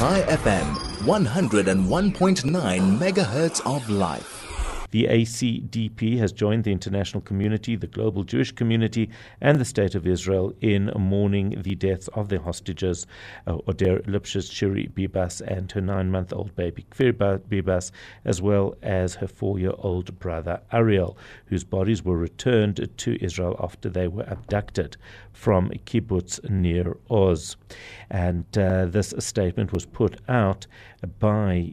Chai FM, 101.9 megahertz of life. The ACDP has joined the international community, the global Jewish community, and the State of Israel in mourning the deaths of their hostages, Oder Lipschitz Shiri Bibas and her 9-month-old baby Kfir Bibas, as well as her 4-year-old brother Ariel, whose bodies were returned to Israel after they were abducted from kibbutz Nir Oz. And this statement was put out by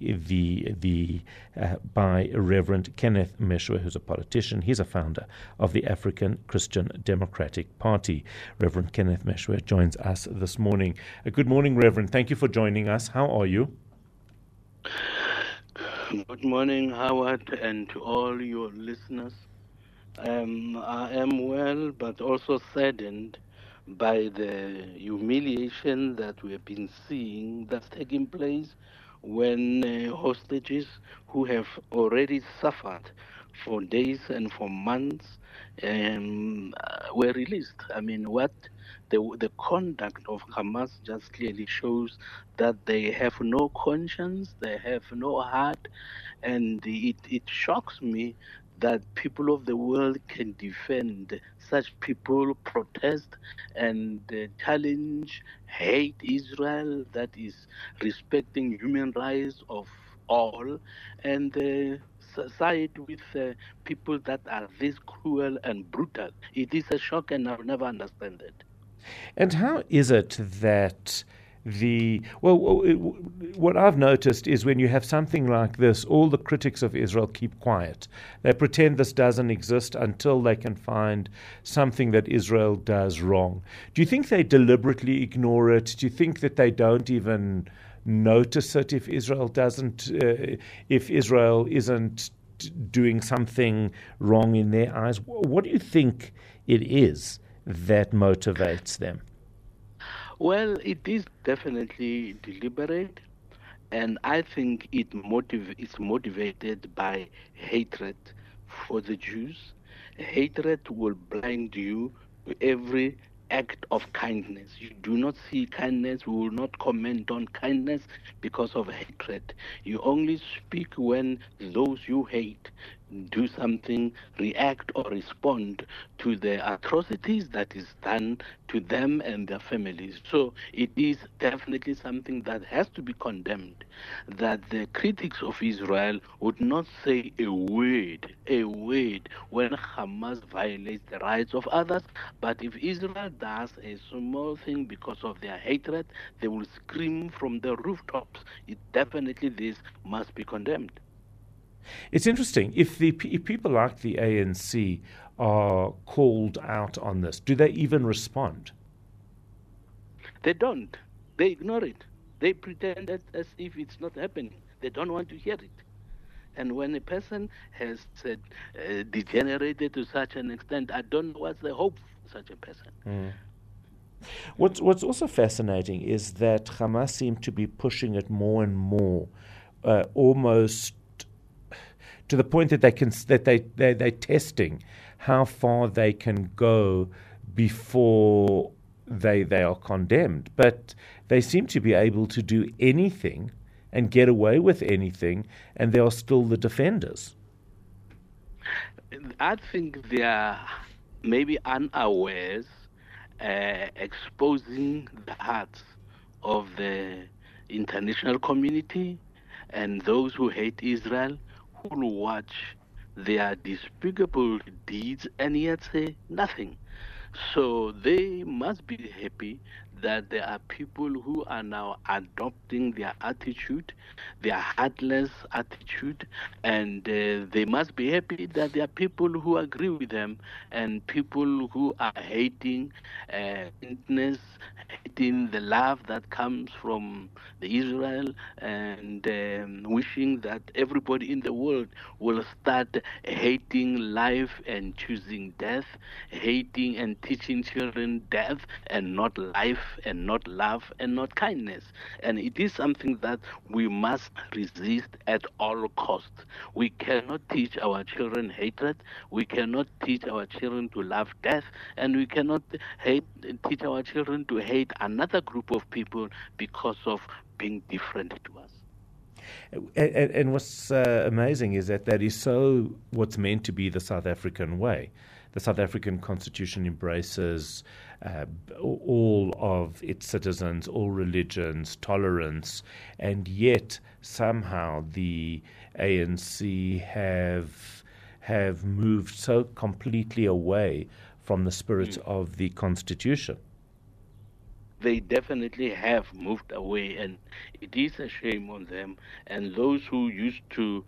by Reverend Kenneth Meshwe, who's a politician. He's a founder of the African Christian Democratic Party. Reverend Kenneth Meshwe joins us this morning. Good morning, Reverend. Thank you for joining us. How are you? Good morning, Howard, and to all your listeners. I am well, but also saddened by the humiliation that we have been seeing that's taking place when hostages who have already suffered for days and for months were released. I mean, what the conduct of Hamas just clearly shows that they have no conscience, they have no heart, and it shocks me that people of the world can defend such people, protest and challenge, hate Israel that is respecting human rights of all, and side with people that are this cruel and brutal. It is a shock, and I'll never understand it. And how is it that what I've noticed is when you have something like this, all the critics of Israel keep quiet. They pretend this doesn't exist until they can find something that Israel does wrong. Do you think they deliberately ignore it? Do you think that they don't even notice it if Israel isn't doing something wrong in their eyes? What do you think it is that motivates them? Well, it is definitely deliberate, and I think it's motivated by hatred for the Jews. Hatred will blind you to every act of kindness. You do not see kindness, we will not comment on kindness because of hatred. You only speak when those you hate do something, react or respond to the atrocities that is done to them and their families. So it is definitely something that has to be condemned, that the critics of Israel would not say a word when Hamas violates the rights of others, but if Israel does a small thing because of their hatred, they will scream from the rooftops. This must be condemned. It's interesting. If people like the ANC are called out on this, do they even respond? They don't. They ignore it. They pretend as if it's not happening. They don't want to hear it. And when a person has degenerated to such an extent, I don't know what's the hope for such a person. Mm. What's also fascinating is that Hamas seem to be pushing it more and more, almost to the point that they're testing how far they can go before they are condemned. But they seem to be able to do anything and get away with anything, and they are still the defenders. I think they are maybe unawares, exposing the hearts of the international community and those who hate Israel, who will watch their despicable deeds and yet say nothing. So they must be happy that there are people who are now adopting their attitude, their heartless attitude, and they must be happy that there are people who agree with them and people who are hating kindness, hating the love that comes from the Israel, and wishing that everybody in the world will start hating life and choosing death, hating and teaching children death and not life, and not love and not kindness. And it is something that we must resist at all costs. We cannot teach our children hatred. We cannot teach our children to love death. And we cannot teach our children to hate another group of people because of being different to us. And what's amazing is that is so what's meant to be the South African way. The South African Constitution embraces all of its citizens, all religions, tolerance, and yet somehow the ANC have moved so completely away from the spirit of the Constitution. They definitely have moved away, and it is a shame on them. And those who used to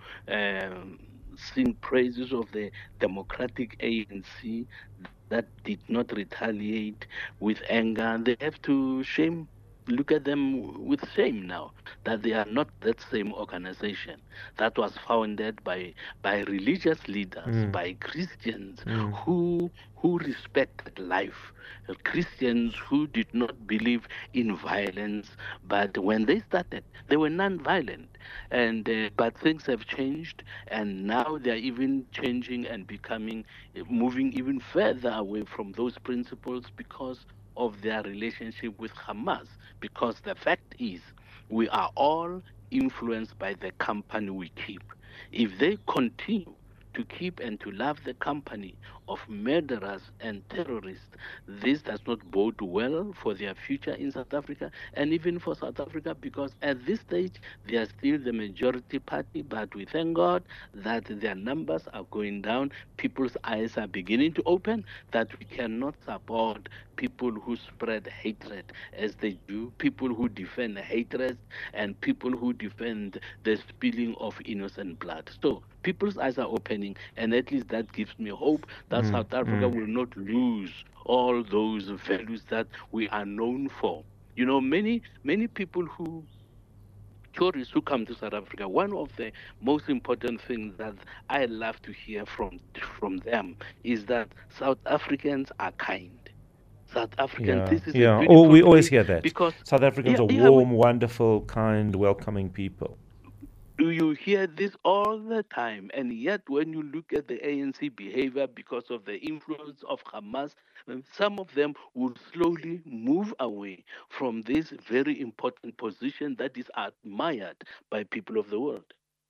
sing praises of the democratic ANC that did not retaliate with anger, they have to look at them with shame now, that they are not that same organization that was founded by religious leaders, by Christians who respected life, Christians who did not believe in violence, but when they started, they were non-violent. And but things have changed, and now they are even changing and moving even further away from those principles because of their relationship with Hamas. Because the fact is, we are all influenced by the company we keep. If they continue to keep and to love the company of murderers and terrorists, this does not bode well for their future in South Africa and even for South Africa, because at this stage they are still the majority party, but we thank God that their numbers are going down. People's eyes are beginning to open, that we cannot support people who spread hatred as they do, people who defend hatred, and people who defend the spilling of innocent blood. So people's eyes are opening, and at least that gives me hope that South Africa will not lose all those values that we are known for. You know, many people tourists who come to South Africa, one of the most important things that I love to hear from them is that South Africans are kind. South Africans, this is a beautiful we always hear that. Because South Africans are warm, wonderful, kind, welcoming people. You hear this all the time, and yet when you look at the ANC behavior because of the influence of Hamas, some of them will slowly move away from this very important position that is admired by people of the world.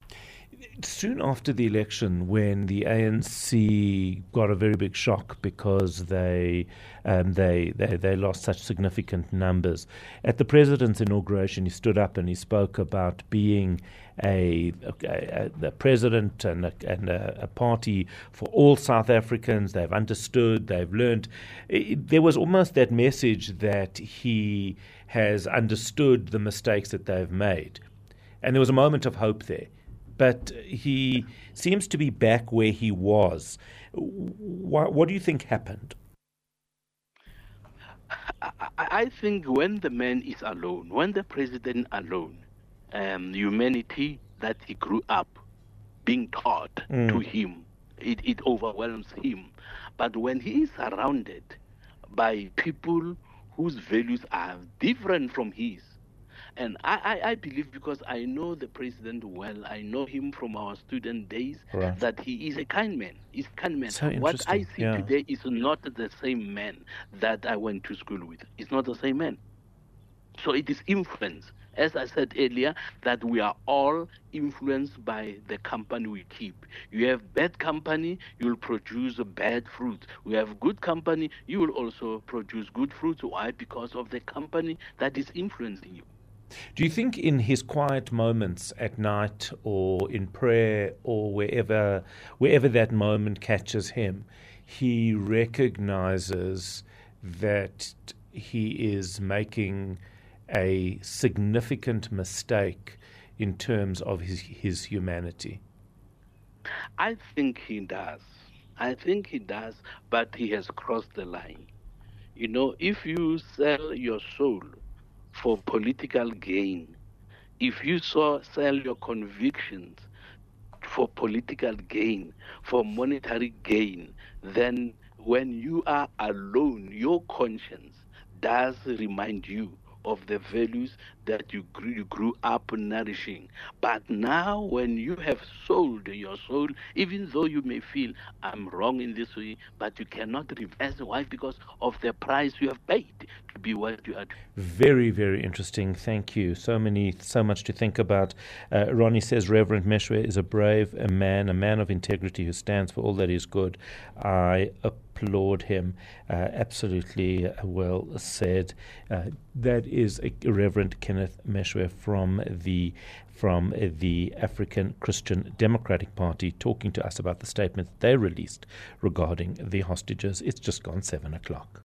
Soon after the election, when the ANC got a very big shock because they lost such significant numbers, at the president's inauguration, he stood up and he spoke about being the president and a party for all South Africans. They've understood, they've learned. There was almost that message that he has understood the mistakes that they've made, and there was a moment of hope there. But he seems to be back where he was. What do you think happened? I think when the man is alone, when the president alone, humanity that he grew up being taught to him, it overwhelms him. But when he is surrounded by people whose values are different from his, and I believe, because I know the president well, I know him from our student days, right, that he is a kind man. He's a kind man. So what I see today is not the same man that I went to school with. It's not the same man. So it is influence. As I said earlier, that we are all influenced by the company we keep. You have bad company, you will produce bad fruit. We have good company, you will also produce good fruits. Why? Because of the company that is influencing you. Do you think in his quiet moments at night or in prayer or wherever that moment catches him, he recognizes that he is making a significant mistake in terms of his humanity? I think he does. But he has crossed the line. You know, if you sell your soul for political gain, if you sell your convictions for political gain, for monetary gain, then when you are alone, your conscience does remind you of the values that you grew up nourishing. But now, when you have sold your soul, even though you may feel I'm wrong in this way, but you cannot reverse. Why? Because of the price you have paid to be what you are. Very, very interesting. Thank you. So much to think about. Ronnie says Reverend Meshwe is a brave man of integrity who stands for all that is good. I applaud him. Absolutely well said. That is Reverend Kenneth Meshwe from the African Christian Democratic Party talking to us about the statement they released regarding the hostages. It's just gone 7 o'clock.